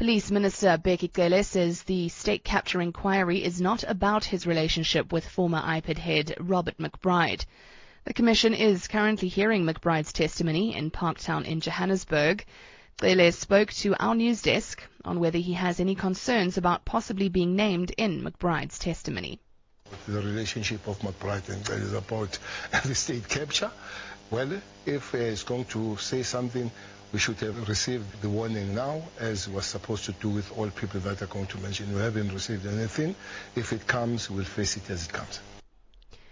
Police Minister Bheki Cele says the state capture inquiry is not about his relationship with former IPID head Robert McBride. The commission is currently hearing McBride's testimony in Parktown in Johannesburg. Cele spoke to our news desk on whether he has any concerns about possibly being named in McBride's testimony. The relationship of McBride and Cele is about the state capture. Well, if he's going to say something, we should have received the warning now, as was supposed to do with all people that are going to mention. We haven't received anything. If it comes, we'll face it as it comes.